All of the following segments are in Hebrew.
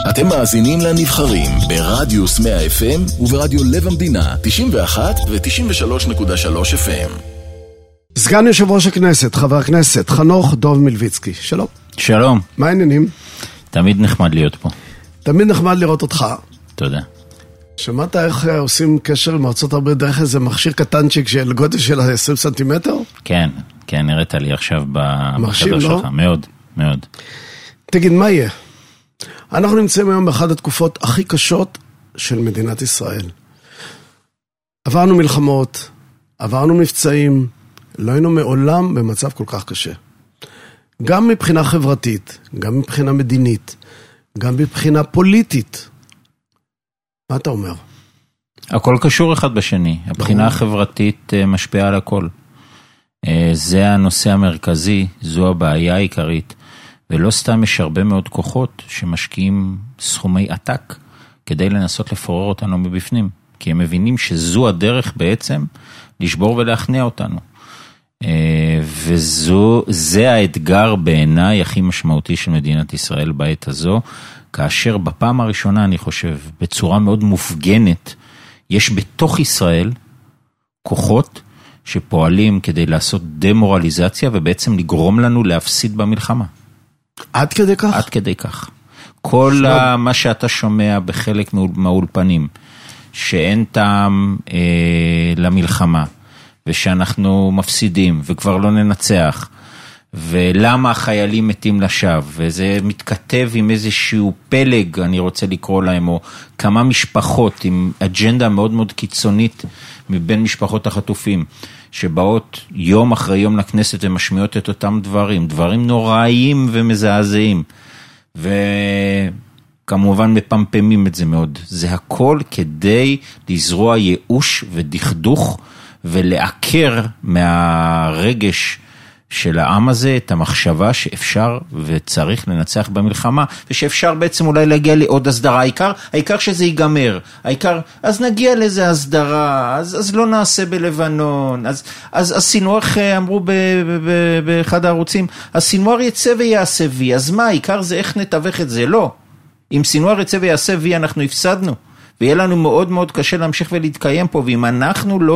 אתם מאזינים לנבחרים ברדיוס 100 FM וברדיו לב המדינה 91 ו-93.3 FM. סגן יושב ראש הכנסת, חבר הכנסת חנוך דוב מלביצקי, שלום. שלום. מה העניינים? תמיד נחמד להיות פה. תמיד נחמד לראות אותך. תודה. שמעת איך עושים קשר עם ארצות הברית דרך איזה מכשיר קטנצ'יק של גודל של 20 סנטימטר? כן, כן, הראית לי עכשיו בחדר שלך. מאוד, מאוד. תגיד, מה יהיה? אנחנו נמצאים היום באחת התקופות הכי קשות של מדינת ישראל. עברנו מלחמות, עברנו מבצעים, לא היינו מעולם במצב כל כך קשה. גם מבחינה חברתית, גם מבחינה מדינית, גם מבחינה פוליטית. מה אתה אומר? הכל קשור אחד בשני. הבחינה החברתית משפיעה על הכל. זה הנושא המרכזי, זו הבעיה העיקרית. ולא סתם יש הרבה מאוד כוחות שמשקיעים סכומי עתק כדי לנסות לפורר אותנו מבפנים. כי הם מבינים שזו הדרך בעצם לשבור ולהכניע אותנו. וזה האתגר בעיניי הכי משמעותי של מדינת ישראל בעת הזו, כאשר בפעם הראשונה אני חושב בצורה מאוד מופגנת, יש בתוך ישראל כוחות שפועלים כדי לעשות דמורליזציה ובעצם לגרום לנו להפסיד במלחמה. עד כדי כך? עד כדי כך. כל מה שאתה שומע בחלק מהאולפנים, שאין טעם למלחמה, ושאנחנו מפסידים, וכבר לא ננצח, ולמה החיילים מתים לשווא, וזה מתכתב עם איזשהו פלג, אני רוצה לקרוא להם, או כמה משפחות, עם אג'נדה מאוד מאוד קיצונית, מבין משפחות החטופים, שבאות יום אחרי יום לכנסת ומשמיעות את אותם דברים, דברים נוראיים ומזעזעים, וכמובן מפמפמים את זה מאוד. זה הכל כדי לזרוע ייאוש ודכדוך, ולעקר מהרגש של העם הזה את המחשבה שאפשר וצריך לנצח במלחמה, ושאפשר בעצם אולי להגיע לעוד הסדרה, העיקר שזה ייגמר, אז נגיע לאיזה הסדרה, אז לא נעשה בלבנון, אז סינואר, אמרו באחד הערוצים, הסינואר יצא ויעשה וי, אז מה, העיקר זה איך נתווך את זה? לא, אם סינואר יצא ויעשה וי אנחנו הפסדנו, ויהיה לנו מאוד מאוד קשה להמשיך ולהתקיים פה, ואם אנחנו לא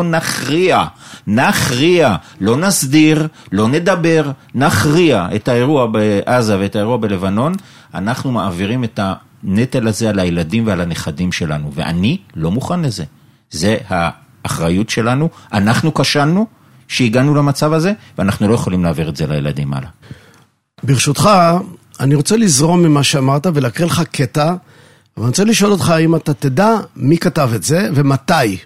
נכריע, לא נסדיר, לא נדבר, נכריע את האירוע בעזה ואת האירוע בלבנון, אנחנו מעבירים את הנטל הזה על הילדים ועל הנכדים שלנו, ואני לא מוכן לזה. זה האחריות שלנו, אנחנו כשלנו שהגענו למצב הזה, ואנחנו לא יכולים להעביר את זה לילדים הלאה. ברשותך, אני רוצה לזרום ממה שאמרת ולהקריא לך קטע, אבל אני רוצה לשאול אותך האם אתה תדע מי כתב את זה ומתי.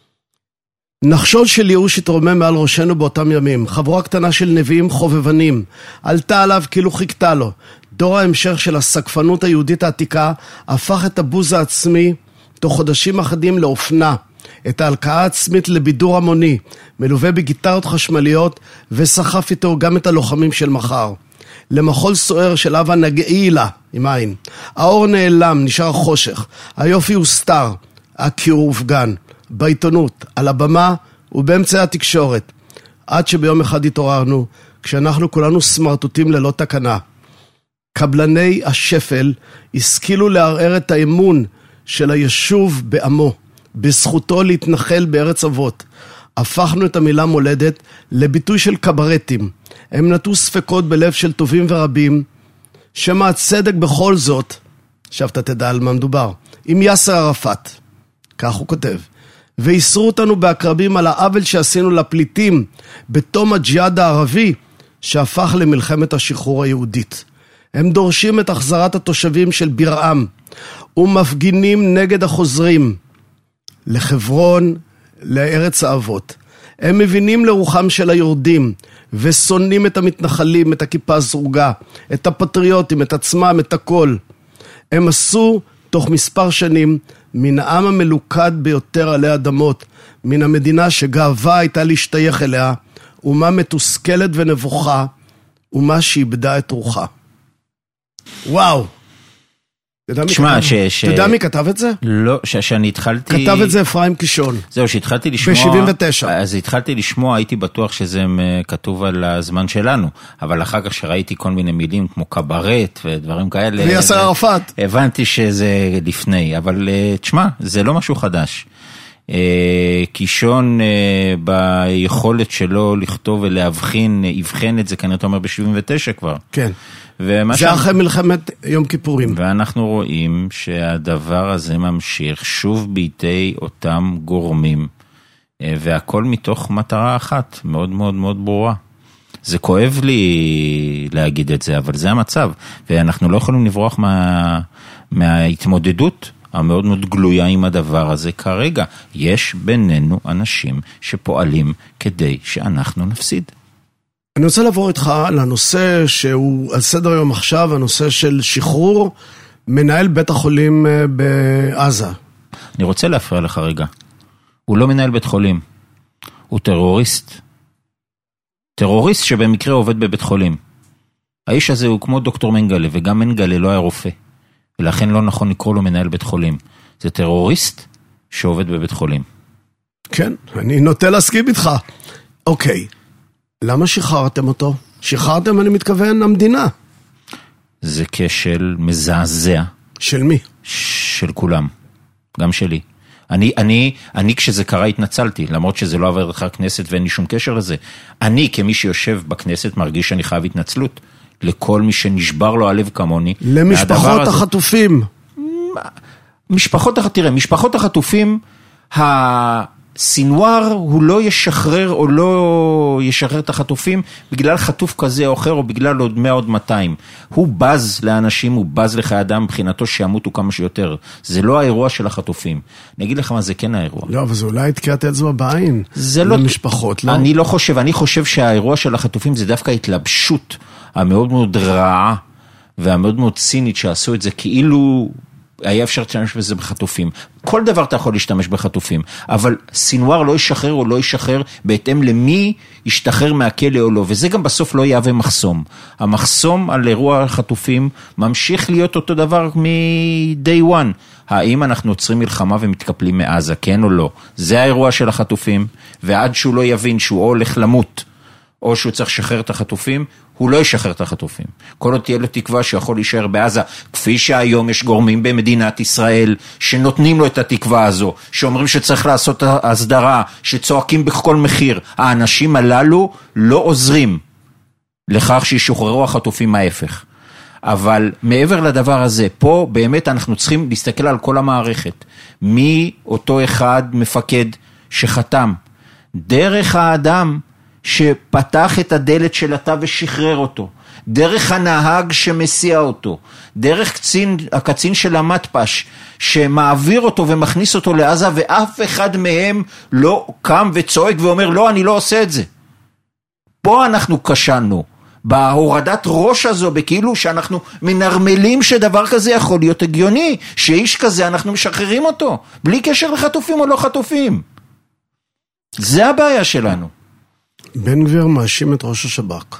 נחשול של ייאוש התרומם מעל ראשנו באותם ימים, חבורה קטנה של נביאים חובבנים, עלתה עליו כאילו חיכתה לו. דור ההמשך של הסקפנות היהודית העתיקה הפך את הבוז העצמי תוך חודשים אחדים לאופנה, את ההלקאה העצמית לבידור המוני, מלווה בגיטרות חשמליות, וסחף איתו גם את הלוחמים של מחר. למחול סוער של אבא נגעילה עם עין. האור נעלם, נשאר חושך. היופי הוא סתר, הכיור הופגן. בעיתונות, על הבמה ובאמצעי התקשורת. עד שביום אחד התעוררנו, כשאנחנו כולנו סמרטוטים ללא תקנה. קבלני השפל השכילו לערער את האמון של היישוב בעמו, בזכותו להתנחל בארץ אבות. הפכנו את המילה מולדת לביטוי של קברטים. הם נטו ספקות בלב של טובים ורבים, שמה הצדק בכל זאת, עכשיו אתה תדע על מה מדובר, עם יאסר ערפאת, כך הוא כותב, ויסרו אותנו בהקרבים על העוול שעשינו לפליטים, בתום הג'יהאד הערבי, שהפך למלחמת השחרור היהודית. הם דורשים את החזרת התושבים של בירעם, ומפגינים נגד החוזרים, לחברון, לארץ האבות. הם מבינים לרוחם של היורדים, ושונאים את המתנחלים, את הכיפה הזרוגה, את הפטריוטים, את עצמם, את הכל. הם עשו תוך מספר שנים מן העם המלוכד ביותר עלי אדמות, מן המדינה שגאווה הייתה להשתייך אליה, אומה מתוסכלת ונבוכה, אומה שאיבדה את רוחה. וואו, תשמע, אתה יודע מי כתב את זה? לא, שאני התחלתי... כתב את זה אפרים קישון. זהו, שהתחלתי לשמוע... ב-79. אז התחלתי לשמוע, הייתי בטוח שזה כתוב על הזמן שלנו, אבל אחר כך שראיתי כל מיני מילים כמו קברט ודברים כאלה... ויאסר ערפאת. הבנתי שזה לפני, אבל תשמע, זה לא משהו חדש. קישון ביכולת שלו לכתוב ולהבחין, יבחן את זה, כנראה אתה אומר ב-79 כבר. כן. זה אחרי מלחמת יום כיפורים. ואנחנו רואים שהדבר הזה ממשיך שוב בידי אותם גורמים, והכל מתוך מטרה אחת, מאוד מאוד מאוד ברורה. זה כואב לי להגיד את זה, אבל זה המצב, ואנחנו לא יכולים לברוח מההתמודדות המאוד מאוד גלויה עם הדבר הזה כרגע. יש בינינו אנשים שפועלים כדי שאנחנו נפסיד. אני רוצה לעבור איתך לנושא שהוא על סדר יום עכשיו, הנושא של שחרור מנהל בית החולים בעזה. אני רוצה להפריע לך רגע. הוא לא מנהל בית חולים, הוא טרוריסט. טרוריסט שבמקרה עובד בבית חולים. האיש הזה הוא כמו דוקטור מנגלה, וגם מנגלה לא היה רופא. ולכן לא נכון לקרוא לו מנהל בית חולים. זה טרוריסט שעובד בבית חולים. כן, אני נוטה להסכים איתך. אוקיי. למה שחררתם אותו? שחררתם, אני מתכוון, המדינה. זה כשל מזעזע. של מי? של כולם. גם שלי. אני כשזה קרה התנצלתי, למרות שזה לא עבר דרך הכנסת ואין לי שום קשר לזה. אני כמי שיושב בכנסת מרגיש שאני חייב התנצלות. לכל מי שנשבר לו הלב כמוני. למשפחות החטופים. משפחות החטופים, הסינואר הוא לא ישחרר או לא ישחרר את החטופים בגלל חטוף כזה או אחר או בגלל עוד 100 עוד 200. הוא בז לאנשים, הוא בז לחיי אדם, מבחינתו שימותו כמה שיותר. זה לא האירוע של החטופים. אני אגיד לך מה, זה כן האירוע. לא, אבל זה אולי תקיעת אצבע בעין. זה לא... למשפחות, לא? אני לא חושב, אני חושב שהאירוע של החטופים זה דווקא התלבשות המאוד מאוד רעה והמאוד מאוד צינית שעשו את זה כאילו... היה אפשר להשתמש בזה בחטופים. כל דבר אתה יכול להשתמש בחטופים, אבל סינואר לא ישחרר או לא ישחרר בהתאם למי ישתחרר מהכלא או לא, וזה גם בסוף לא יהווה מחסום. המחסום על אירוע החטופים ממשיך להיות אותו דבר מ-day one. האם אנחנו עוצרים מלחמה ומתקפלים מעזה, כן או לא? זה האירוע של החטופים, ועד שהוא לא יבין שהוא או הולך למות, או שהוא צריך לשחרר את החטופים, הוא לא ישחרר את החטופים. כל עוד תהיה לו תקווה שיכול להישאר בעזה, כפי שהיום יש גורמים במדינת ישראל שנותנים לו את התקווה הזו, שאומרים שצריך לעשות הסדרה, שצועקים בכל מחיר. האנשים הללו לא עוזרים לכך שישוחררו החטופים ההפך. אבל מעבר לדבר הזה, פה באמת אנחנו צריכים להסתכל על כל המערכת. מי אותו אחד מפקד שחתם? דרך האדם שפתח את הדלת של התא ושחרר אותו, דרך הנהג שמסיע אותו, דרך הקצין של המטפש שמעביר אותו ומכניס אותו לעזה, ואף אחד מהם לא קם וצועק ואומר לא, אני לא עושה את זה. פה אנחנו קשנו בהורדת ראש הזו, בכאילו שאנחנו מנרמלים שדבר כזה יכול להיות הגיוני, שאיש כזה אנחנו משחררים אותו בלי קשר לחטופים או לא חטופים. זה הבעיה שלנו. בן גביר מאשים את ראש השב"כ.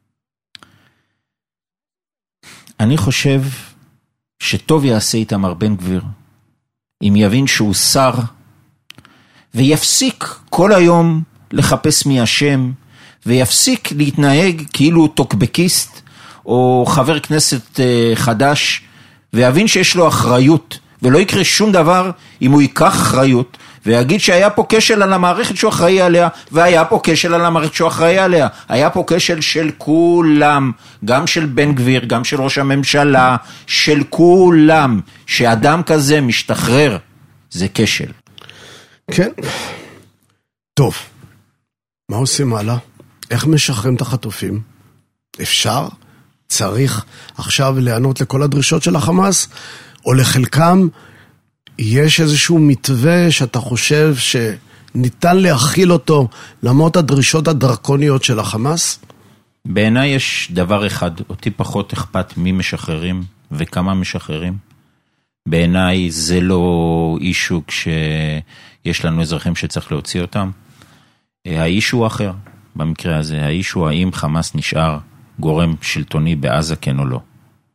אני חושב שטוב יעשה איתמר בן גביר אם יבין שהוא שר ויפסיק כל היום לחפש מי השם, ויפסיק להתנהג כאילו הוא טוקבקיסט או חבר כנסת חדש, ויבין שיש לו אחריות, ולא יקרה שום דבר אם הוא ייקח אחריות ויגיד שהיה פה כשל על המערכת שהוא אחראי עליה, והיה פה כשל על המערכת שהוא אחראי עליה. היה פה כשל של כולם, גם של בן גביר, גם של ראש הממשלה, של כולם. שאדם כזה משתחרר, זה כשל. כן. טוב, מה עושים הלאה? איך משחררים את החטופים? אפשר? צריך עכשיו לענות לכל הדרישות של החמאס? או לחלקם יש איזשהו מתווה שאתה חושב שניתן להכיל אותו למרות הדרישות הדרקוניות של החמאס? בעיניי יש דבר אחד, אותי פחות אכפת מי משחררים וכמה משחררים. בעיניי זה לא אישו כשיש לנו אזרחים שצריך להוציא אותם. האישו אחר, במקרה הזה, האישו האם חמאס נשאר גורם שלטוני בעזה כן או לא.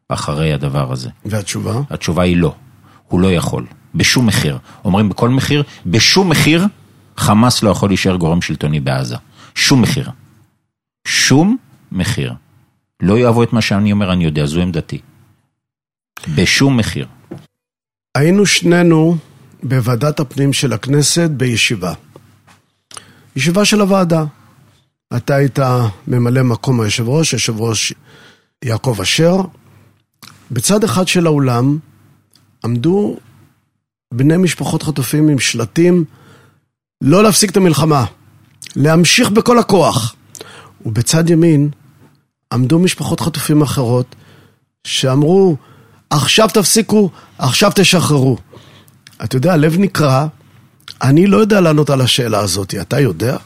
אחרי הדבר הזה. והתשובה? התשובה היא לא. הוא לא יכול. בשום מחיר. אומרים בכל מחיר, בשום מחיר, חמאס לא יכול להישאר גורם שלטוני בעזה. שום מחיר. שום מחיר. לא יאהבו את מה שאני אומר, אני יודע, זו עמדתי. בשום מחיר. היינו שנינו בוועדת הפנים של הכנסת בישיבה. ישיבה של הוועדה. אתה היית ממלא מקום היושב ראש יעקב אשר. בצד אחד של האולם עמדו בני משפחות חטופים עם שלטים, לא להפסיק את המלחמה, להמשיך בכל הכוח. ובצד ימין עמדו משפחות חטופים אחרות שאמרו, עכשיו תפסיקו, עכשיו תשחררו. אתה יודע, הלב נקרא, אני לא יודע לענות על השאלה הזאת, אתה יודע?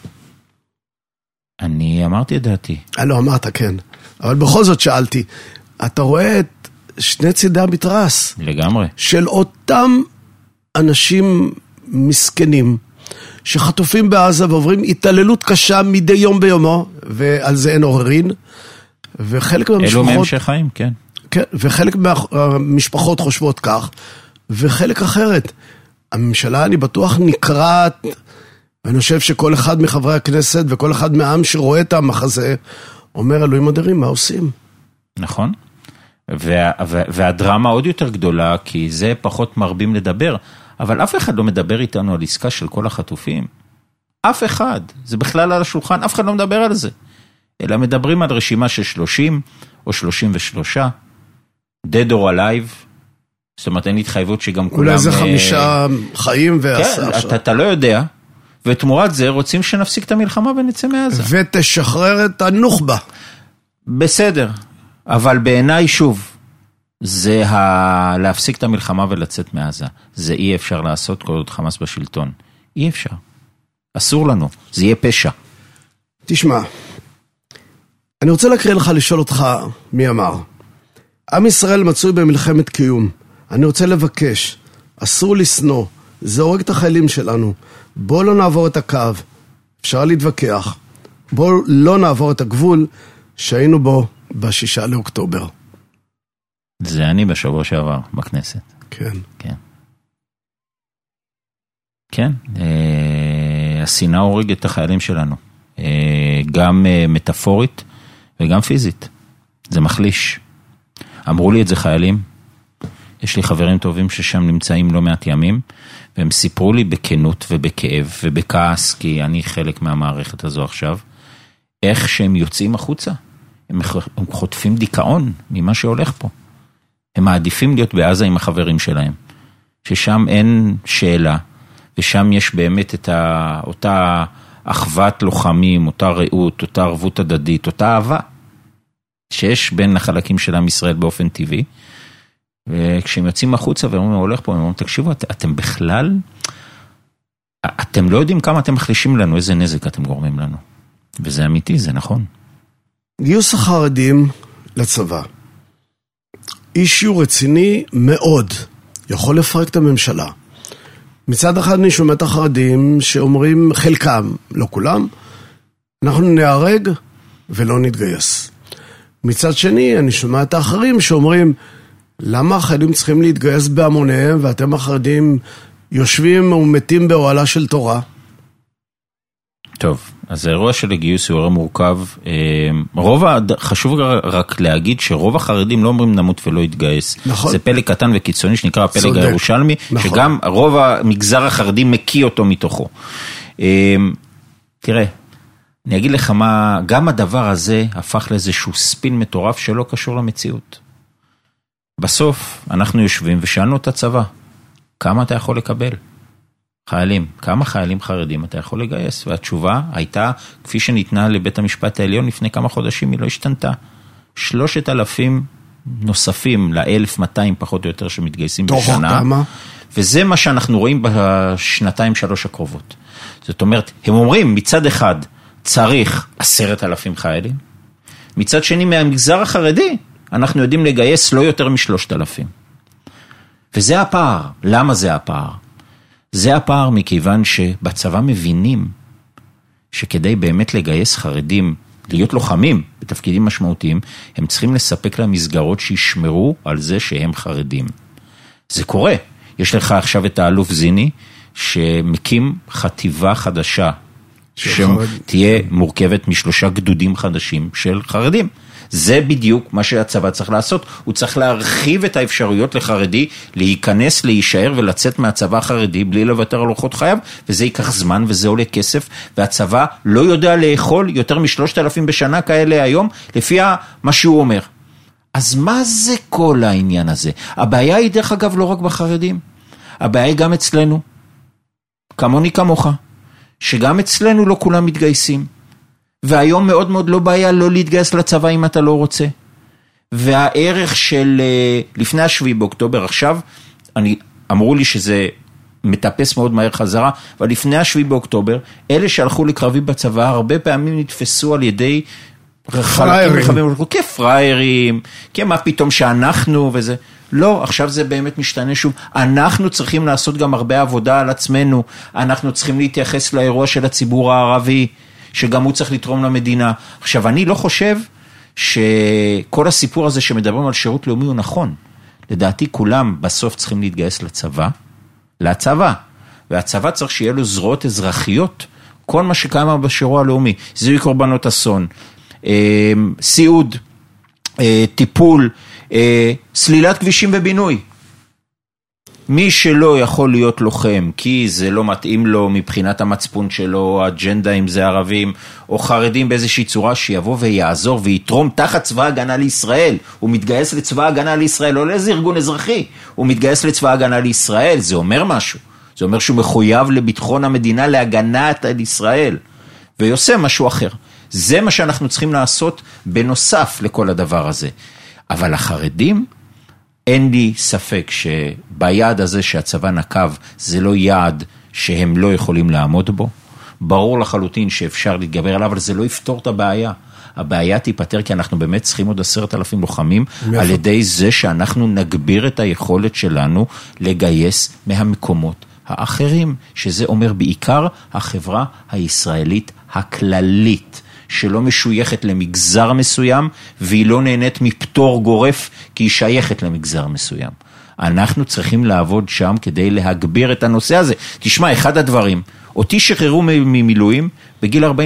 אני אמרתי את דעתי. לא, אמרת כן, אבל בכל זאת שאלתי, אתה רואה את שני צידי המתרס. לגמרי. של אותם אנשים מסכנים, שחטופים בעזה ועוברים התעללות קשה מדי יום ביומו, ועל זה אין עוררין, וחלק מהמשפחות... אלו מהם שחיים, כן. כן, וחלק מהמשפחות חושבות כך, וחלק אחרת. הממשלה, אני בטוח, נקראת, ואני חושב שכל אחד מחברי הכנסת, וכל אחד מהעם שרואה את המחזה, אומר, אלוהים אדירים, מה עושים? נכון. והדרמה עוד יותר גדולה, כי זה פחות מרבים לדבר, אבל אף אחד לא מדבר איתנו על עסקה של כל החטופים. אף אחד. זה בכלל על השולחן, אף אחד לא מדבר על זה. אלא מדברים על רשימה של 30 או 33, dead or alive, זאת אומרת, אין התחייבות שגם כולם... אולי זה 5 חיים כן, אתה לא יודע, ותמורת זה רוצים שנפסיק את המלחמה ונצא מעזה. ותשחרר את הנוח'בה. בסדר, אבל בעיניי שוב, זה להפסיק את המלחמה ולצאת מעזה. זה אי אפשר לעשות כל עוד חמאס בשלטון. אי אפשר. אסור לנו, זה יהיה פשע. תשמע, אני רוצה להקריא לך, לשאול אותך מי אמר. עם ישראל מצוי במלחמת קיום. אני רוצה לבקש, אסור לסנוע, זה הורג את החיילים שלנו. בוא לא נעבור את הקו, אפשר להתווכח. בוא לא נעבור את הגבול שהיינו בו ב6 לאוקטובר. זה אני בשבוע שעבר בכנסת. כן. כן. כן, השנאה הורג את החיילים שלנו. גם מטאפורית וגם פיזית. זה מחליש. אמרו לי את זה חיילים. יש לי חברים טובים ששם נמצאים לא מעט ימים, והם סיפרו לי בכנות ובכאב ובכעס, כי אני חלק מהמערכת הזו עכשיו, איך שהם יוצאים החוצה. הם חוטפים דיכאון ממה שהולך פה. הם מעדיפים להיות בעזה עם החברים שלהם, ששם אין שאלה, ושם יש באמת את אותה אחוות לוחמים, אותה רעות, אותה ערבות הדדית, אותה אהבה, שיש בין החלקים של עם ישראל באופן טבעי, וכשהם יוצאים החוצה ואומרים, הולך פה, הם אומרים, תקשיבו, אתם בכלל, אתם לא יודעים כמה אתם מחלישים לנו, איזה נזק אתם גורמים לנו. וזה אמיתי, זה נכון. גיוס החרדים לצבא. אישיו רציני מאוד, יכול לפרק את הממשלה. מצד אחד אני שומע את החרדים שאומרים חלקם, לא כולם, אנחנו נהרג ולא נתגייס. מצד שני אני שומע את האחרים שאומרים, למה החרדים צריכים להתגייס בהמוניהם ואתם החרדים יושבים ומתים באוהלה של תורה? טוב, אז האירוע של הגיוס הוא אירוע מורכב. חשוב רק להגיד שרוב החרדים לא אומרים נמות ולא יתגייס. נכון. זה פלג קטן וקיצוני שנקרא הפלג הירושלמי, נכון. שגם רוב המגזר החרדי מקיא אותו מתוכו. תראה, אני אגיד לך מה, גם הדבר הזה הפך לאיזשהו ספין מטורף שלא קשור למציאות. בסוף אנחנו יושבים ושאלנו את הצבא, כמה אתה יכול לקבל? חיילים, כמה חיילים חרדים אתה יכול לגייס? והתשובה הייתה, כפי שניתנה לבית המשפט העליון לפני כמה חודשים, היא לא השתנתה. 3,000 נוספים ל-1,200 פחות או יותר שמתגייסים בשנה. כמה? וזה מה שאנחנו רואים בשנתיים-3 הקרובות. זאת אומרת, הם אומרים, מצד אחד צריך 10,000 חיילים, מצד שני מהמגזר החרדי, אנחנו יודעים לגייס לא יותר מ3,000. וזה הפער. למה זה הפער? זה הפער מכיוון שבצבא מבינים שכדי באמת לגייס חרדים להיות לוחמים בתפקידים משמעותיים, הם צריכים לספק להם מסגרות שישמרו על זה שהם חרדים. זה קורה. יש לך עכשיו את האלוף זיני, שמקים חטיבה חדשה, שתהיה מורכבת מ3 גדודים חדשים של חרדים. זה בדיוק מה שהצבא צריך לעשות. הוא צריך להרחיב את האפשרויות לחרדי, להיכנס, להישאר ולצאת מהצבא החרדי בלי לוותר על אורחות חייו, וזה ייקח זמן וזה עולה כסף, והצבא לא יודע לאכול יותר מ3,000 בשנה כאלה היום, לפי מה שהוא אומר. אז מה זה כל העניין הזה? הבעיה היא דרך אגב לא רק בחרדים, הבעיה היא גם אצלנו, כמוני כמוך, שגם אצלנו לא כולם מתגייסים. והיום מאוד מאוד לא בעיה לא להתגייס לצבא אם אתה לא רוצה. והערך של לפני 7 באוקטובר עכשיו, אמרו לי שזה מטפס מאוד מהר חזרה, אבל לפני 7 באוקטובר, אלה שהלכו לקרבי בצבא, הרבה פעמים נתפסו על ידי פריירים. כפריירים, כי מה פתאום שאנחנו וזה. לא, עכשיו זה באמת משתנה שוב. אנחנו צריכים לעשות גם הרבה עבודה על עצמנו. אנחנו צריכים להתייחס לאירוע של הציבור הערבי, שגם הוא צריך לתרום למדינה. עכשיו, אני לא חושב שכל הסיפור הזה שמדברים על שירות לאומי הוא נכון. לדעתי כולם בסוף צריכים להתגייס לצבא. והצבא צריך שיהיה לו זרועות אזרחיות, כל מה שקיים בשירות הלאומי. זיהוי קורבנות אסון, סיעוד, טיפול, סלילת כבישים ובינוי. מי שלא יכול להיות לוחם, כי זה לא מתאים לו מבחינת המצפון שלו, האג'נדה אם זה ערבים או חרדים באיזושהי צורה, שיבוא ויעזור ויתרום תחת צבא הגנה לישראל. הוא מתגייס לצבא הגנה לישראל, לא לאיזה ארגון אזרחי, הוא מתגייס לצבא הגנה לישראל. זה אומר משהו, זה אומר שהוא מחויב לביטחון המדינה, להגנת על ישראל, ויעשה משהו אחר. זה מה שאנחנו צריכים לעשות בנוסף לכל הדבר הזה. אבל החרדים, אין לי ספק שביעד הזה שהצבא נקב, זה לא יעד שהם לא יכולים לעמוד בו. ברור לחלוטין שאפשר להתגבר עליו, אבל זה לא יפתור את הבעיה. הבעיה תיפטר כי אנחנו באמת צריכים עוד 10,000 לוחמים, על ידי זה שאנחנו נגביר את היכולת שלנו לגייס מהמקומות האחרים, שזה אומר בעיקר החברה הישראלית הכללית, שלא משויכת למגזר מסוים, והיא לא נהנית מפטור גורף, כי היא שייכת למגזר מסוים. אנחנו צריכים לעבוד שם כדי להגביר את הנושא הזה. תשמע, אחד הדברים, אותי שחררו ממילואים בגיל 46-47.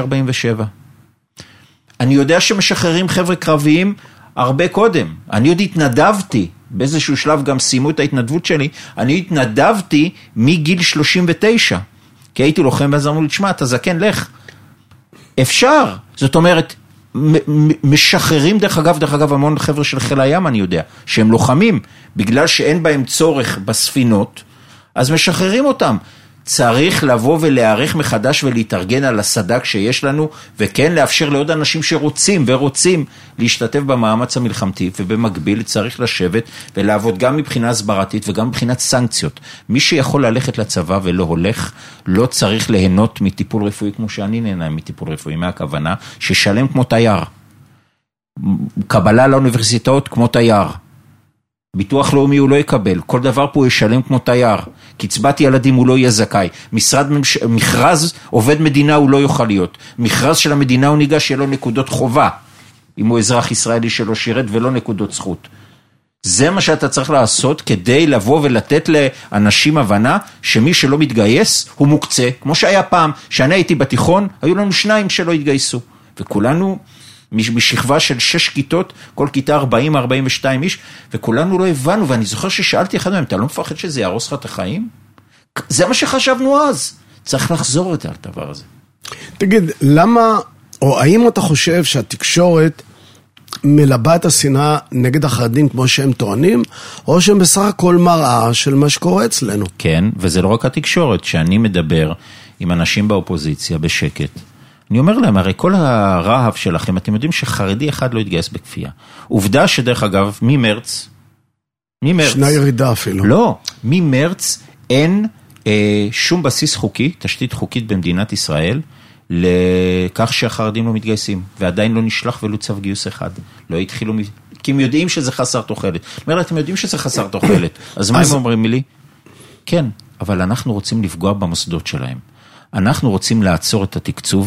אני יודע שמשחררים חבר'ה קרביים הרבה קודם. אני עוד התנדבתי, באיזשהו שלב גם סיימו את ההתנדבות שלי, אני התנדבתי מגיל 39, כי הייתי לוחם, ואז אמרו לי, תשמע, אתה זקן, לך. אפשר, זאת אומרת, משחררים דרך אגב המון חבר'ה של חיל הים, אני יודע, שהם לוחמים, בגלל שאין בהם צורך בספינות, אז משחררים אותם. צריך לבוא ולהערך מחדש ולהתארגן על הסדק שיש לנו, וכן לאפשר לעוד אנשים שרוצים להשתתף במאמץ המלחמתי, ובמקביל צריך לשבת ולעבוד גם מבחינה הסברתית וגם מבחינת סנקציות. מי שיכול ללכת לצבא ולא הולך, לא צריך ליהנות מטיפול רפואי כמו שאני נהנה מטיפול רפואי, מהכוונה ששלם כמו תייר. קבלה לאוניברסיטאות כמו תייר. ביטוח לאומי הוא לא יקבל, כל דבר פה הוא ישלם כמו תייר, קצבת ילדים הוא לא יהיה זכאי, מכרז עובד מדינה הוא לא יוכל להיות, מכרז של המדינה הוא ניגש שיהיה לו נקודות חובה, אם הוא אזרח ישראלי שלא שירת ולא נקודות זכות. זה מה שאתה צריך לעשות כדי לבוא ולתת לאנשים הבנה שמי שלא מתגייס הוא מוקצה, כמו שהיה פעם, שאני הייתי בתיכון, היו לנו 2 שלא התגייסו, וכולנו משכבה של 6 כיתות, כל כיתה 40-42 איש, וכולנו לא הבנו, ואני זוכר ששאלתי אחד מהם, אתה לא מפחד שזה יהרוס לך את החיים? זה מה שחשבנו אז. צריך לחזור את הדבר הזה. תגיד, למה, או האם אתה חושב שהתקשורת מלבה את השנאה נגד החרדים כמו שהם טוענים, או שהם בסך הכל מראה של מה שקורה אצלנו? כן, וזה לא רק התקשורת, שאני מדבר עם אנשים באופוזיציה בשקט, אני אומר להם, הרי כל הרעב שלכם, אתם יודעים שחרדי אחד לא יתגייס בכפייה. עובדה שדרך אגב, ממרץ, שנה ירידה אפילו. לא, ממרץ אין שום בסיס חוקי, תשתית חוקית במדינת ישראל, לכך שהחרדים לא מתגייסים, ועדיין לא נשלח ולו צו גיוס אחד. לא התחילו, כי הם יודעים שזה חסר תוחלת. אומר, אתם יודעים שזה חסר תוחלת, אז מה הם אומרים לי? כן, אבל אנחנו רוצים לפגוע במוסדות שלהם. אנחנו רוצים לעצור את התקצוב,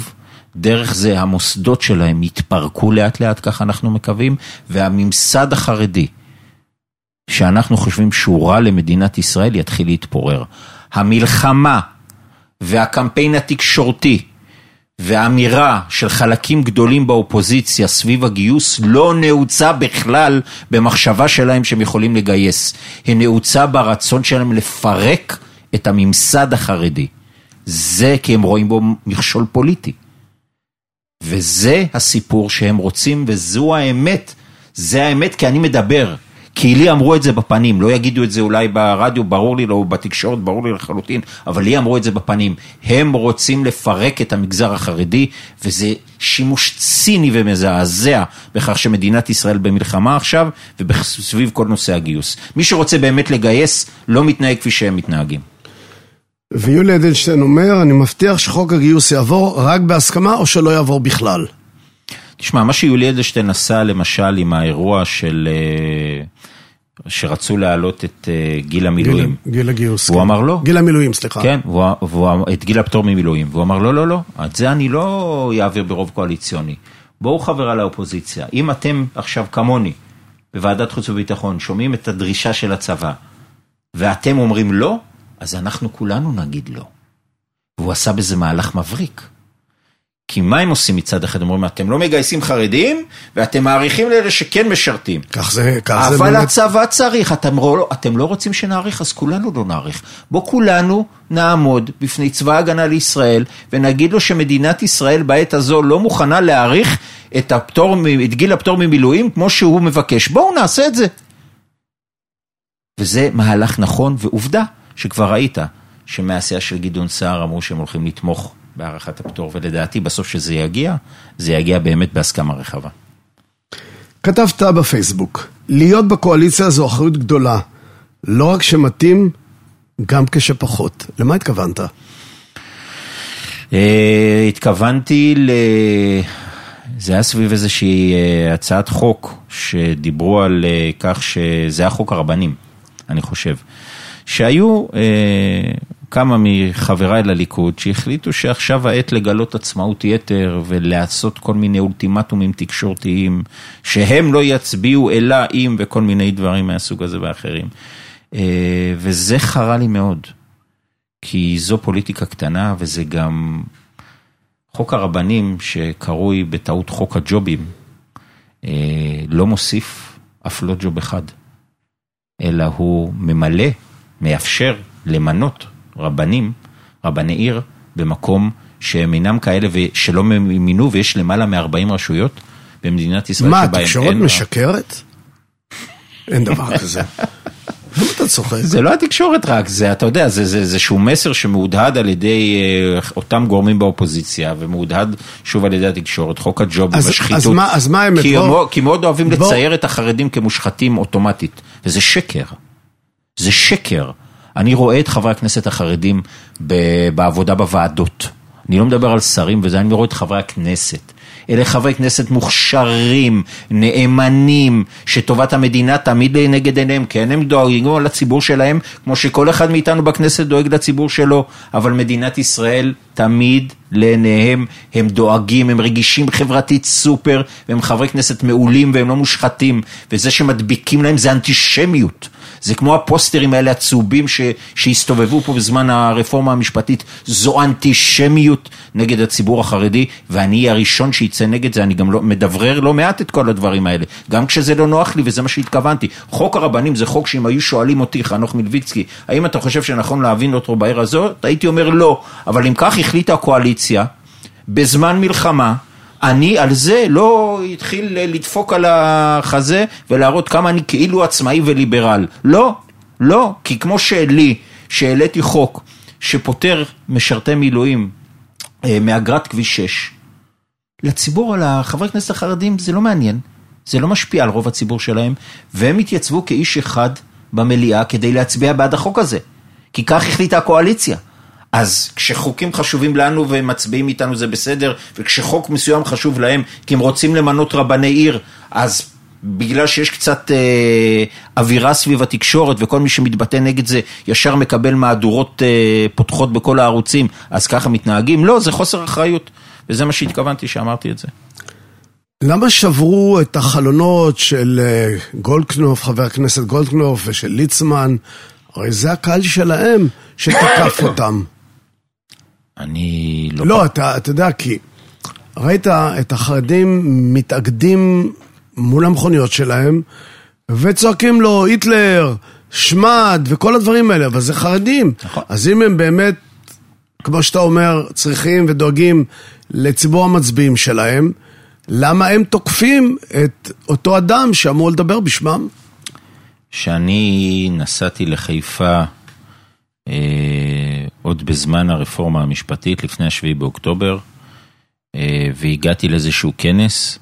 דרך זה המוסדות שלהם יתפרקו לאט לאט, כך אנחנו מקווים, והממסד החרדי, שאנחנו חושבים שהוא רע למדינת ישראל, יתחיל להתפורר. המלחמה והקמפיין התקשורתי, והאמירה של חלקים גדולים באופוזיציה סביב הגיוס לא נעוצה בכלל במחשבה שלהם שהם יכולים לגייס. היא נעוצה ברצון שלהם לפרק את הממסד החרדי. זה כי הם רואים בו מכשול פוליטי. וזה הסיפור שהם רוצים, וזו האמת. זה האמת כי אני מדבר. כי לי אמרו את זה בפנים, לא יגידו את זה אולי ברדיו, ברור לי, לא בתקשורת, ברור לי לחלוטין, אבל לי אמרו את זה בפנים. הם רוצים לפרק את המגזר החרדי, וזה שימוש ציני ומזעזע בכך שמדינת ישראל במלחמה עכשיו, ובסביב כל נושא הגיוס. מי שרוצה באמת לגייס, לא מתנהג כפי שהם מתנהגים. ויולי אדלשטיין אומר, אני מבטיח שחוק הגיוס יעבור רק בהסכמה, או שלא יעבור בכלל. תשמע, מה שיולי אדלשטיין עשה למשל עם האירוע שרצו להעלות את גיל המילואים. גיל הגיוס. הוא אמר לא. גיל המילואים, סליחה. כן, את גיל הפטור ממילואים. והוא אמר לא, לא, לא. את זה אני לא יעביר ברוב קואליציוני. בואו חברה לאופוזיציה. אם אתם עכשיו כמוני, בוועדת חוץ וביטחון, שומעים את הדרישה של הצבא, ואתם אומרים לא, אז אנחנו כולנו נגיד לא. והוא עשה בזה מהלך מבריק. כי מה הם עושים מצד אחד? אומרים, אתם לא מגייסים חרדים, ואתם מעריכים לאלה שכן משרתים. אבל הצבא צריך, אתם לא רוצים שנעריך, אז כולנו לא נעריך. בוא כולנו נעמוד בפני צבא הגנה לישראל, ונגיד לו שמדינת ישראל בעת הזו לא מוכנה להעריך את גיל הפטור ממילואים, כמו שהוא מבקש. בואו נעשה את זה. וזה מהלך נכון, ועובדה שכבר ראית, שמעשייה של גדעון סער אמרו שהם הולכים לתמוך בהערכת הפטור, ולדעתי בסוף שזה יגיע, זה יגיע באמת בהסכמה רחבה. כתבת בפייסבוק, להיות בקואליציה זו אחריות גדולה, לא רק שמתאים, גם כשפחות. למה התכוונת? התכוונתי זה היה סביב איזושהי הצעת חוק, שדיברו על כך שזה היה חוק הרבנים, אני חושב. שהיו כמה מחבריי לליכוד שהחליטו שעכשיו העת לגלות עצמאות יתר ולעשות כל מיני אולטימטומים תקשורתיים שהם לא יצביעו אלא אם וכל מיני דברים מהסוג הזה ואחרים. וזה חרה לי מאוד, כי זו פוליטיקה קטנה וזה גם חוק הרבנים שקרוי בטעות חוק הג'ובים, לא מוסיף אף לא ג'וב אחד, אלא הוא ממלא, מאפשר למנות רבני עיר, במקום שהם אינם כאלה ושלא מינו, ויש למעלה מ-40 רשויות במדינת ישראל. מה, התקשורת משקרת? אין דבר כזה. למה אתה צוחק? זה לא התקשורת רק, זה, אתה יודע, זה שהוא מסר שמעודהד על ידי אותם גורמים באופוזיציה, ומעודהד שוב על ידי התקשורת, חוק הג'וב והשחיתות. אז מה האמת? כי מאוד אוהבים לצייר את החרדים כמושחתים אוטומטית, וזה שקר. זה שקר. אני רואה את חברי הכנסת החרדים בעבודה בוועדות. אני לא מדבר על שרים וזה, אני רואה את חברי הכנסת. אלה חברי כנסת מוכשרים, נאמנים, שטובת המדינה תמיד לנגד עיניהם, כן, הם דואגים לציבור שלהם, כמו שכל אחד מאיתנו בכנסת דואג לציבור שלו, אבל מדינת ישראל תמיד לעיניהם, הם דואגים, הם רגישים חברתית סופר, והם חברי כנסת מעולים והם לא מושחתים, וזה שמדביקים להם זה אנטישמיות. זה כמו הפוסטרים האלה הצהובים שהסתובבו פה בזמן הרפורמה המשפטית, זו אנטישמיות נגד הציבור החרדי, ואני הראשון שיצא נגד זה, אני גם לא, מדברר לא מעט את כל הדברים האלה, גם כשזה לא נוח לי וזה מה שהתכוונתי. חוק הרבנים זה חוק שאם היו שואלים אותי, חנוך מלביצקי, האם אתה חושב שנכון להבין אותו בעיר הזאת? הייתי אומר לא, אבל אם כך החליטה הקואליציה, בזמן מלחמה, אני על זה לא התחיל לדפוק על החזה ולהראות כמה אני כאילו עצמאי וליברל. לא, לא, כי כמו שהעליתי חוק שפותר משרתי מילואים מאגרת כביש 6, לציבור, על החברי כנסת החרדים זה לא מעניין, זה לא משפיע על רוב הציבור שלהם, והם התייצבו כאיש אחד במליאה כדי להצביע בעד החוק הזה, כי כך החליטה הקואליציה. אז כשחוקים חשובים לנו והם מצביעים איתנו זה בסדר, וכשחוק מסוים חשוב להם, כי הם רוצים למנות רבני עיר, אז בגלל שיש קצת אווירה סביב התקשורת, וכל מי שמתבטא נגד זה ישר מקבל מהדורות פותחות בכל הערוצים, אז ככה מתנהגים? לא, זה חוסר אחריות. וזה מה שהתכוונתי שאמרתי את זה. למה שברו את החלונות של גולדקנופ, חבר הכנסת גולדקנופ, ושל ליצמן? הרי זה הקהל שלהם שתקף אותם. אני לא... לא, אתה יודע, כי ראית את החרדים מתאגדים מול המכוניות שלהם, וצועקים לו היטלר, שמד, וכל הדברים האלה, אבל זה חרדים. נכון. אז אם הם באמת, כמו שאתה אומר, צריכים ודואגים לציבור המצביעים שלהם, למה הם תוקפים את אותו אדם שאמור לדבר בשמם? שאני נסעתי לחיפה עוד בזמן הרפורמה המשפטית, לפני 7 באוקטובר, והגעתי לאיזשהו כנס,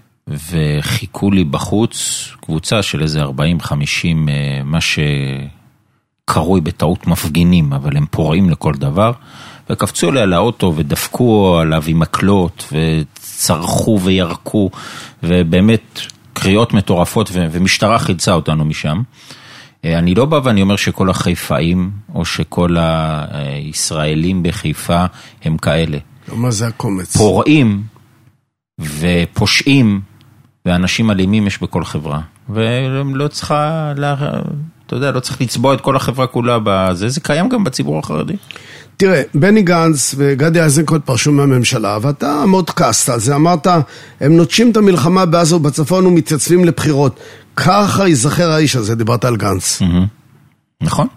וחיכו לי בחוץ קבוצה של איזה 40-50, מה שקרוי בטעות מפגינים, אבל הם פורעים לכל דבר, וקפצו עליה לאוטו ודפקו עליו עם מקלות, וצרחו וירקו, ובאמת קריאות מטורפות, ומשטרה חילצה אותנו משם. אני לא בא ואני אומר שכל החיפאים, או שכל הישראלים בחיפה הם כאלה. מה זה הקומץ? פורעים ופושעים ואנשים אלימים יש בכל חברה. ולא צריכה, אתה יודע, לא צריך לצבוע את כל החברה כולה בזה, זה קיים גם בציבור החרדי. תראה, בני גנץ וגדי איזנקוט פרשו מהממשלה, ואתה מאוד כעסת על זה, אמרת, הם נוטשים את המלחמה בעזה ובצפון ומתייצבים לבחירות. ככה ייזכר האיש הזה, דיברת על גנץ. נכון.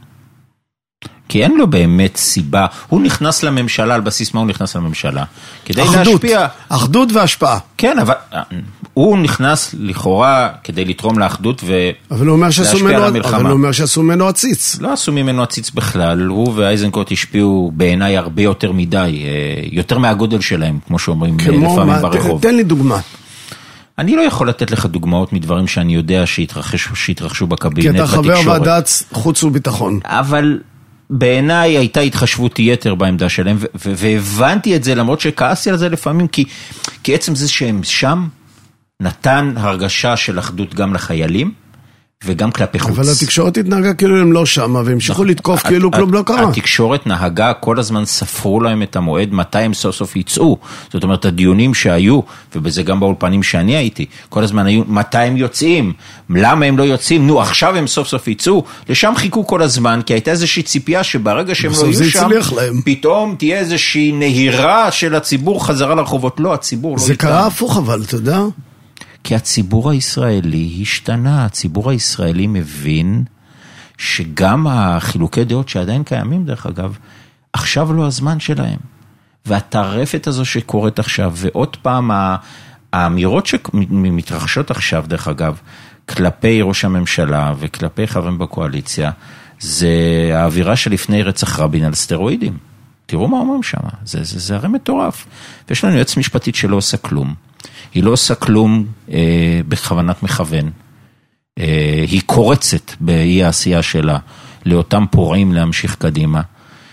כי אין לו באמת סיבה, הוא נכנס לממשלה, על בסיס מה הוא נכנס לממשלה? כדי להשפיע. אחדות והשפעה. כן, אבל הוא נכנס לכאורה כדי לתרום לאחדות ולהשפיע על המלחמה. אבל הוא אומר שעשו ממנו עציץ. לא עשו ממנו עציץ בכלל, הוא ואייזנקוט השפיעו בעיניי הרבה יותר מדי, יותר מהגודל שלהם, כמו שאומרים לפעמים ברחוב. תן לי דוגמה. אני לא יכול לתת לך דוגמאות מדברים שאני יודע שהתרחשו בקבינט בתקשורת. כי אתה חבר ועדת חוץ וביטחון. אבל בעיניי הייתה התחשבות יתר בעמדה שלהם, והבנתי את זה למרות שכעסתי על זה לפעמים, כי עצם זה שהם שם נתן הרגשה של אחדות גם לחיילים, וגם כלפי חוץ. אבל התקשורת התנהגה כאילו הם לא שם, והמשיכו לתקוף כאילו כלום לא קרה. התקשורת נהגה, כל הזמן ספרו להם את המועד, מתי הם סוף סוף יצאו. זאת אומרת, הדיונים שהיו, ובזה גם באולפנים שאני הייתי, כל הזמן היו, מתי הם יוצאים? למה הם לא יוצאים? נו, עכשיו הם סוף סוף יצאו. לשם חיכו כל הזמן, כי הייתה איזושהי ציפייה שברגע שהם לא יהיו שם, פתאום תהיה איזושהי נהירה של הציבור חזרה לרחובות. לא, הציבור לא זה קרה הפוך אבל, אתה יודע? כי הציבור הישראלי השתנה, הציבור הישראלי מבין שגם החילוקי דעות שעדיין קיימים דרך אגב, עכשיו לא הזמן שלהם. והטרפת הזו שקורית עכשיו, ועוד פעם האמירות שמתרחשות עכשיו דרך אגב, כלפי ראש הממשלה וכלפי חברים בקואליציה, זה האווירה שלפני רצח רבין על סטרואידים. תראו מה אומרים שם, זה הרי מטורף. ויש לנו יועץ משפטית שלא עושה כלום. היא לא עושה כלום בכוונת מכוון. היא קורצת באי העשייה שלה לאותם פורעים להמשיך קדימה.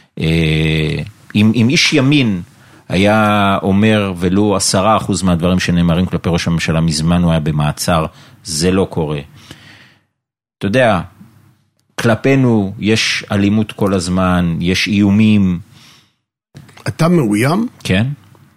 אם איש ימין היה אומר ולו 10% מהדברים שנאמרים כלפי ראש הממשלה, מזמן הוא היה במעצר, זה לא קורה. אתה יודע, כלפינו יש אלימות כל הזמן, יש איומים. אתה מאוים? כן.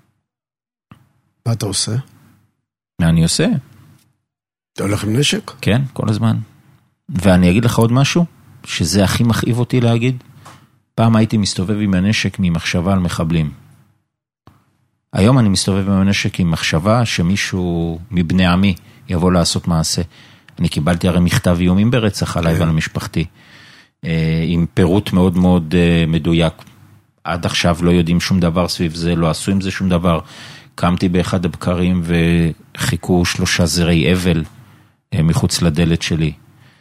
מה אתה עושה? מה אני עושה? אתה הולך עם נשק? כן, כל הזמן. ואני אגיד לך עוד משהו, שזה הכי מכאיב אותי להגיד. פעם הייתי מסתובב עם הנשק ממחשבה על מחבלים. היום אני מסתובב עם הנשק עם מחשבה שמישהו מבני עמי יבוא לעשות מעשה. אני קיבלתי הרי מכתב איומים ברצח עליי ועל משפחתי, עם פירוט מאוד מאוד מדויק. עד עכשיו לא יודעים שום דבר סביב זה, לא עשו עם זה שום דבר. קמתי באחד הבקרים וחיכו 3 זרי אבל מחוץ לדלת שלי.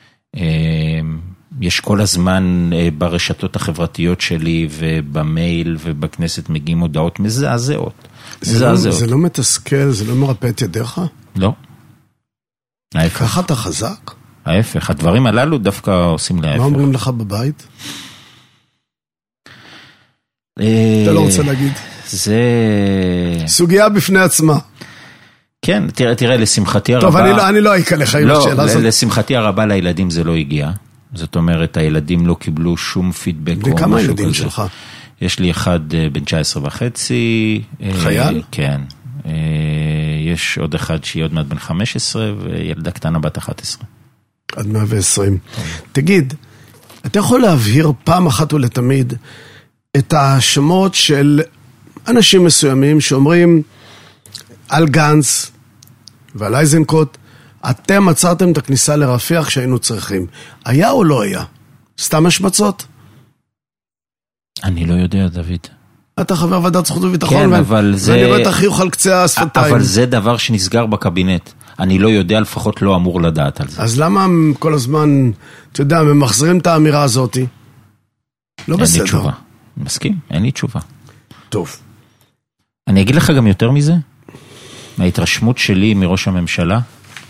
יש כל הזמן ברשתות החברתיות שלי ובמייל ובכנסת מגיעים הודעות מזעזעות. זה לא מתסכל, זה לא מרפא את ידיך? לא. ההפך. ככה אתה חזק? ההפך, הדברים הללו דווקא עושים להפך. מה אומרים לך בבית? אתה לא רוצה להגיד? זה... סוגיה בפני עצמה. כן, תראה, לשמחתי הרבה... טוב, אני לא אקל לך עם השאלה הזאת. לשמחתי הרבה לילדים זה לא הגיע. זאת אומרת, הילדים לא קיבלו שום פידבק. וכמה ילדים שלך? יש לי אחד בן 19.5. חייל? כן. יש עוד אחד שהיא עוד מעט בן 15, וילדה קטנה בת 11. עד 120. תגיד, אתה יכול להבהיר פעם אחת ולתמיד את השמות של אנשים מסוימים שאומרים על גנץ ועל אייזנקוט, אתם עצרתם את הכניסה לרפיח שהיינו צריכים. היה או לא היה? סתם השמצות? אני לא יודע, דוד. אתה חבר ועדת זכות וביטחון, כן, אבל זה... ואני רואה את החיוך על קצה השפתיים. אבל זה דבר שנסגר בקבינט. אני לא יודע, לפחות לא אמור לדעת על זה. אז למה כל הזמן, אתה יודע, ממחזרים את האמירה הזאת? לא בסדר. אין לי תשובה. מסכים, אין לי תשובה. טוב. אני אגיד לך גם יותר מזה. מההתרשמות שלי מראש הממשלה,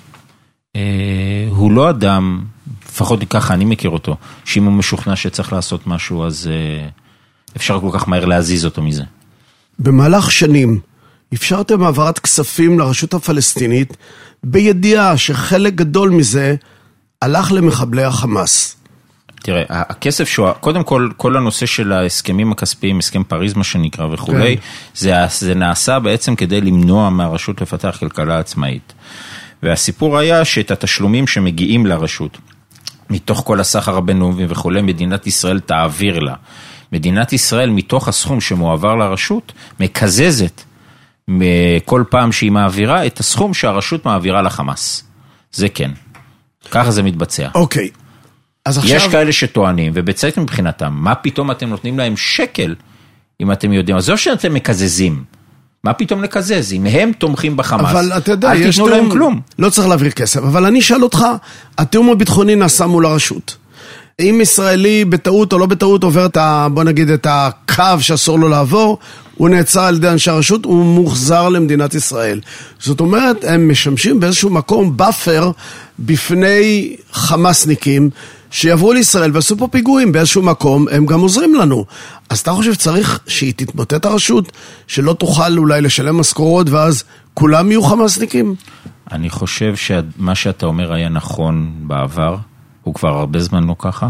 הוא לא אדם, לפחות ככה אני מכיר אותו, שאם הוא משוכנע שצריך לעשות משהו, אז אפשר כל כך מהר להזיז אותו מזה. במהלך שנים, אפשרתם העברת כספים לרשות הפלסטינית, בידיעה שחלק גדול מזה הלך למחבלי החמאס. תראה, הכסף קודם כל הנושא של ההסכמים הכספיים, הסכם פריז מה שנקרא וכו', זה נעשה בעצם כדי למנוע מהרשות לפתח כלכלה עצמאית. והסיפור היה שאת התשלומים שמגיעים לרשות, מתוך כל הסחר הבינלאומי וכו', מדינת ישראל תעביר לה. מדינת ישראל מתוך הסכום שמועבר לרשות, מקזזת כל פעם שהיא מעבירה את הסכום שהרשות מעבירה לחמאס. זה כן. ככה זה מתבצע. אוקיי. יש כאלה שטוענים, ובצדק מבחינתם, מה פתאום אתם נותנים להם שקל, אם אתם יודעים, אז זו שאתם מקזזים, מה פתאום לקזז? אם הם תומכים בחמאס, אבל אתה יודע, אל תיתנו להם כלום. לא צריך להעביר כסף, אבל אני אשאל אותך, התיאום הביטחוני נעשה מול הרשות. אם ישראלי בטעות או לא בטעות עובר בוא נגיד את הקו שאסור לו לעבור, הוא נעצר על ידי אנשי הרשות, הוא מוחזר למדינת ישראל. זאת אומרת, הם משמשים באיזשהו מקום באפר בפני חמאסניקים, שיעברו לישראל ועשו פה פיגועים באיזשהו מקום, הם גם עוזרים לנו. אז אתה חושב שצריך שהיא תתמוטט הרשות, שלא תוכל אולי לשלם משכורות, ואז כולם יהיו חמאסניקים? אני חושב שמה שאתה אומר היה נכון בעבר, הוא כבר הרבה זמן לא ככה.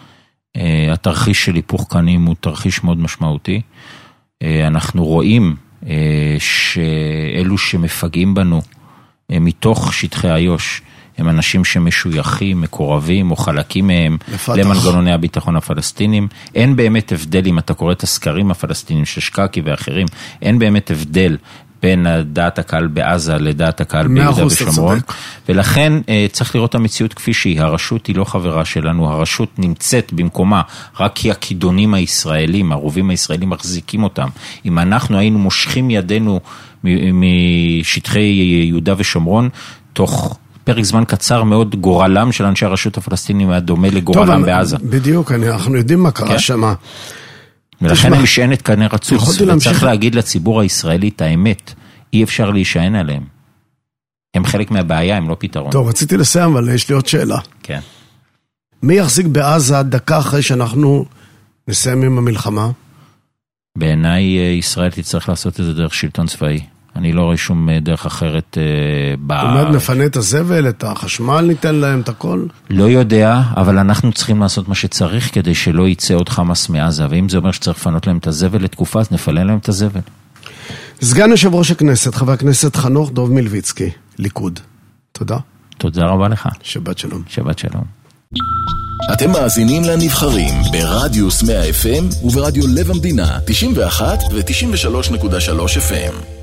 התרחיש של היפוך קנים הוא תרחיש מאוד משמעותי. אנחנו רואים שאלו שמפגעים בנו מתוך שטחי איו"ש, הם אנשים שמשויכים, מקורבים או חלקים מהם למנגנוני הביטחון הפלסטינים. אין באמת הבדל, אם אתה קורא את הסקרים הפלסטינים של שקקי ואחרים, אין באמת הבדל בין דעת הקהל בעזה לדעת הקהל ביהודה ושומרון. ולכן צריך לראות המציאות כפי שהיא. הרשות היא לא חברה שלנו, הרשות נמצאת במקומה, רק כי הכידונים הישראלים, הרובים הישראלים מחזיקים אותם. אם אנחנו היינו מושכים ידינו משטחי יהודה ושומרון, תוך פרק זמן קצר מאוד, גורלם של אנשי הרשות הפלסטינים היה דומה לגורלם בעזה. בדיוק, אנחנו יודעים מה קרה שמה. ולכן הם משענת כנראה רצוף, וצריך להגיד לציבור הישראלי את האמת, אי אפשר להישען עליהם. הם חלק מהבעיה, הם לא פתרון. טוב, רציתי לסיים, אבל יש לי עוד שאלה. כן. מי יחזיק בעזה דקה אחרי שאנחנו נסיים עם המלחמה? בעיניי ישראל תצטרך לעשות את זה דרך שלטון צבאי. אני לא רואה שום דרך אחרת באמת נפנה את הזבל, את החשמל, ניתן להם את הכל? לא יודע, אבל אנחנו צריכים לעשות מה שצריך כדי שלא יצא עוד חמאס מעזה, ואם זה אומר שצריך לפנות להם את הזבל לתקופה, אז נפנה להם את הזבל. סגן יושב ראש הכנסת, חבר הכנסת חנוך דב מלביצקי, ליכוד. תודה. תודה רבה לך. שבת שלום. שבת שלום. אתם מאזינים לנבחרים ברדיוס 100 FM וברדיו לב המדינה 91 ו-93.3 FM.